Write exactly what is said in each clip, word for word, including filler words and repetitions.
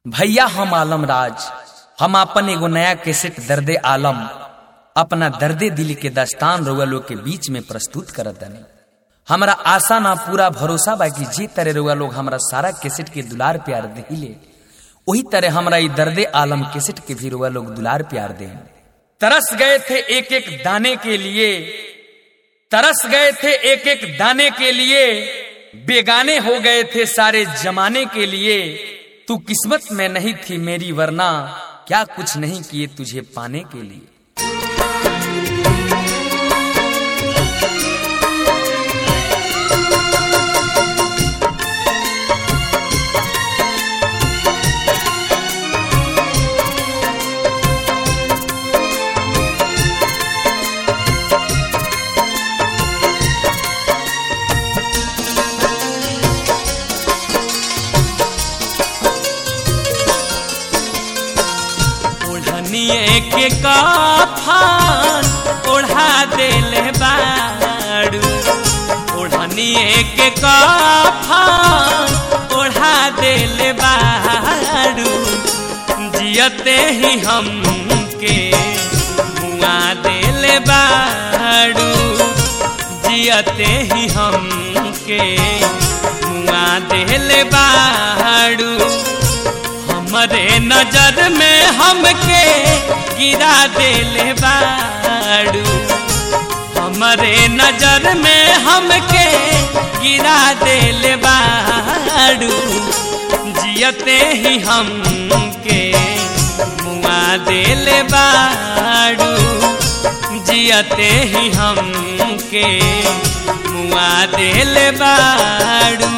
भैया हम आलम राज, हम अपन एगो नया कैसेट दर्दे आलम अपना दर्दे दिल के दास्तान रउआ लोग के बीच में प्रस्तुत करत दनी। हमरा आशा ना पूरा भरोसा बा कि जे तरह रउआ लोग हमरा सारा कैसेट के दुलार प्यार दिले वही तरह हमरा ई दर्दे आलम कैसेट के भी रउआ लोग दुलार प्यार दे। तरस गए थे एक एक दाने के लिए, तरस गए थे एक एक दाने के लिए, बेगाने हो गए थे सारे जमाने के लिए। तू किस्मत में नहीं थी मेरी वरना क्या कुछ नहीं किए तुझे पाने के लिए। के काफान ओढ़ा देले बाड़ू, ओढ़निए के काफान ओढ़ा देले बाड़ू, जियते ही हम के मुआ देले बाड़ू, जियते ही हम के मुआ देले बाड़ू। हमरे नजर में हमके गिरा देले बाड़ू, हमरे नजर में हमके गिरा देले बाड़ू, जियते ही हमके मुआ देले बाड़ू, जियते ही हमके मुआ देले बाड़ू।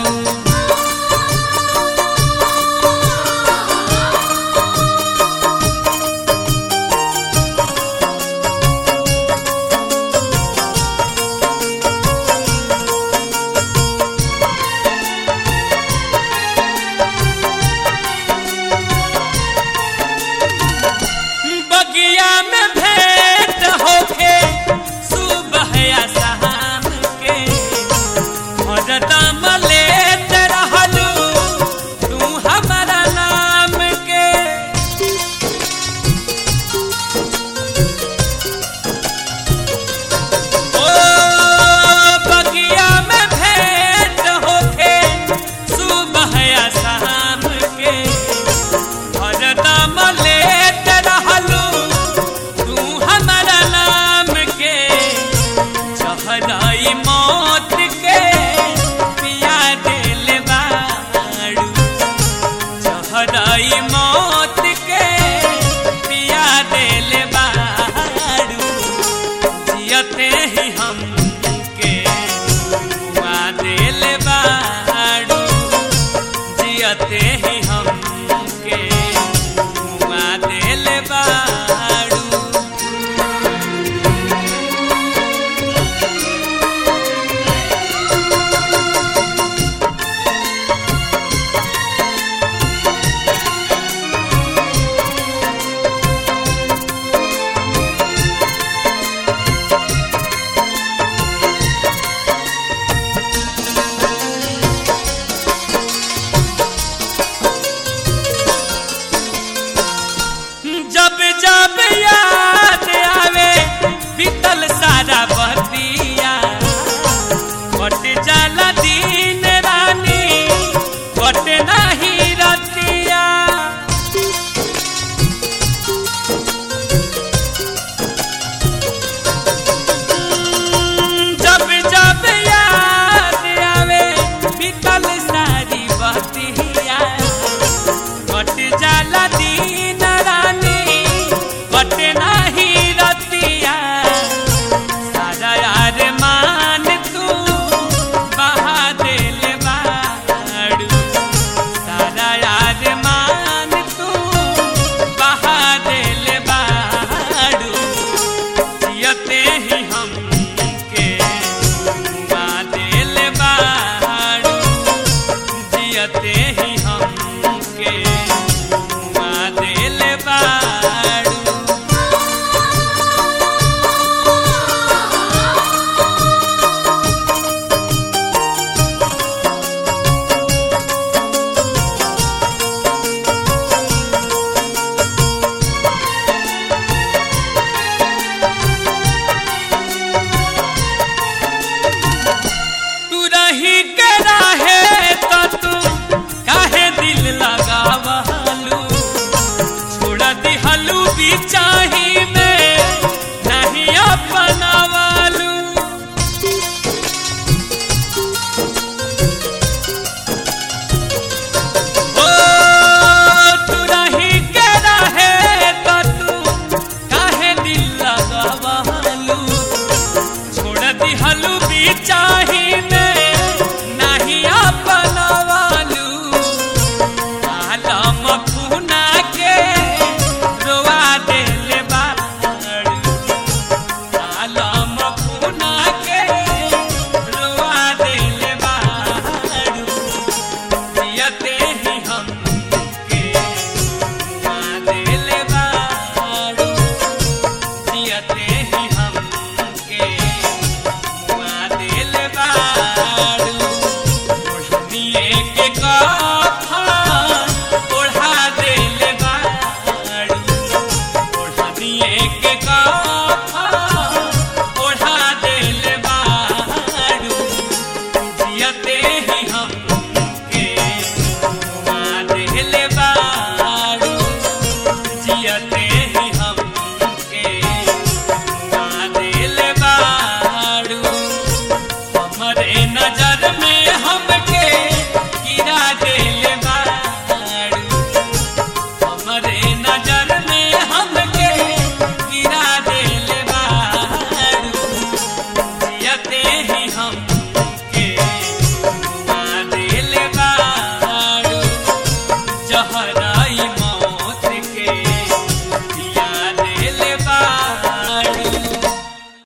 मौत